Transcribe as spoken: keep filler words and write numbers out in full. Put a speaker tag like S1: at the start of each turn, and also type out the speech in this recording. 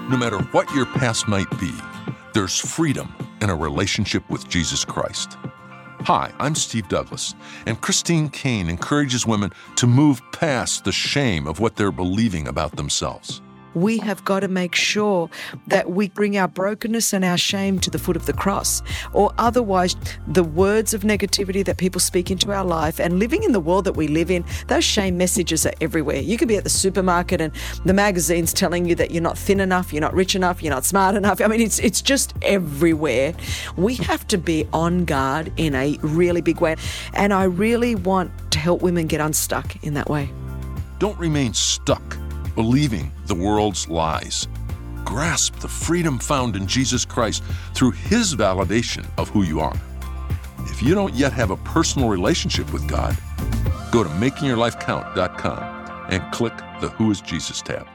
S1: No matter what your past might be, there's freedom in a relationship with Jesus Christ. Hi, I'm Steve Douglas, and Christine Caine encourages women to move past the shame of what they're believing about themselves.
S2: We have got to make sure that we bring our brokenness and our shame to the foot of the cross, or otherwise the words of negativity that people speak into our life, and living in the world that we live in, those shame messages are everywhere. You could be at the supermarket and the magazine's telling you that you're not thin enough, you're not rich enough, you're not smart enough. I mean, it's it's just everywhere. We have to be on guard in a really big way, and I really want to help women get unstuck in that way.
S1: Don't remain stuck believing the world's lies. Grasp the freedom found in Jesus Christ through His validation of who you are. If you don't yet have a personal relationship with God, go to making your life count dot com and click the Who is Jesus tab.